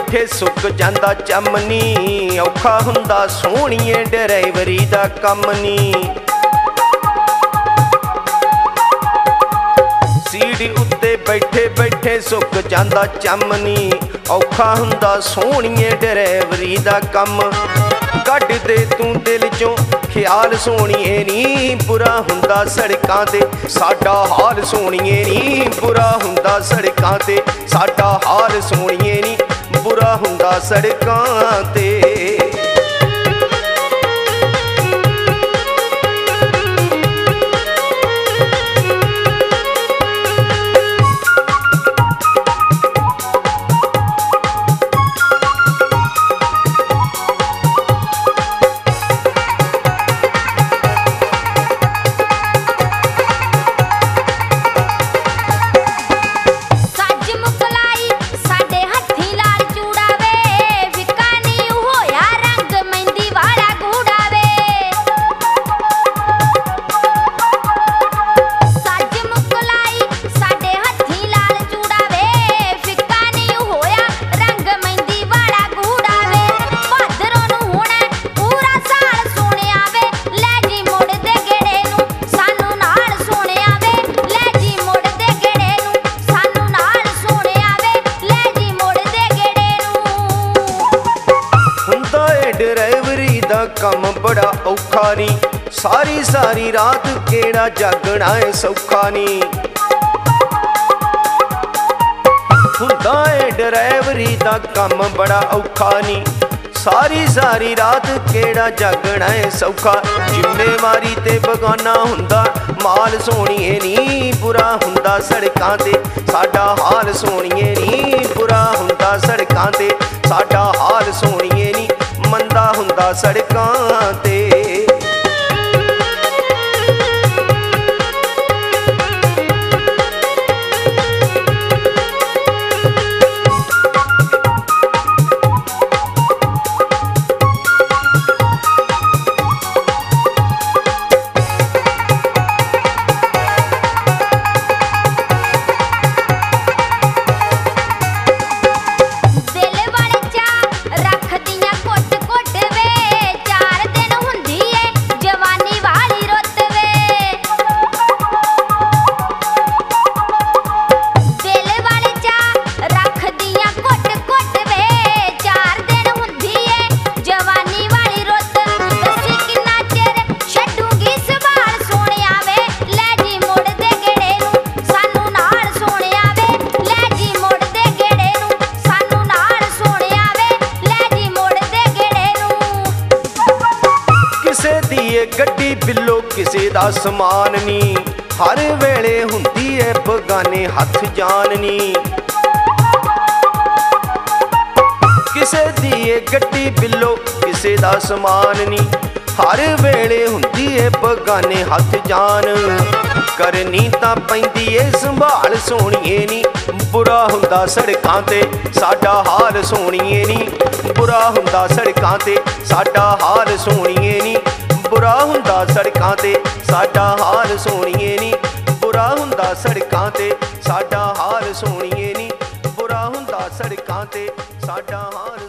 बैठे सुक जांदा चमनी, औखा हुंदा सोहणीए ड्राइवरी दा कम नी। सीट उत्ते बैठे बैठे सुक जांदा चमनी, औखा हुंदा सोहणीए ड्राइवरी दा कम। कढ दे तू दिल चों ख्याल सोहणीए नी, बुरा हुंदा सड़कां ते साडा हाल सोहणीए नी, बुरा हुंदा सड़कां ते साडा हाल सोहणीए नी, बुरा हुंदा सड़कां ते। ड्राइवरी दा कम बड़ा औखा नी, सारी सारी रात केड़ा जागना है सौखा नी। हुंदा है ड्राइवरी दा कम बड़ा औखा नी, सारी सारी रात केड़ा जागना है सौखा। जिम्मेवारी ते बगाना हुंदा माल सोहणीए नी, बुरा हुंदा सड़कां ते साडा हाल सोहणीए नी, बुरा हुंदा सड़कां ते साडा हाल सोहणीए नी, मंदा हुंदा सड़कां ते। गड्डी बिल्लो किसे दा समान नी, हर वेले हुंदी है बगाने हथ जान नी। किसे दी गड्डी बिल्लो किसे दा समान नी, हर वेले हुंदी है बगाने हथ जान। करनी तां पैंदी ए संभाल सोहणीए नी, बुरा हुंदा सड़कां ते साडा हाल सोहणीए नी, बुरा हुंदा सड़कां ते साडा हाल सोहणीए नी, बुरा हुंदा सड़कां ते साडा हाल सोहणीए नी, बुरा हुंदा सड़कां ते साडा हाल सोहणीए नी, बुरा हुंदा सड़कां ते साडा हाल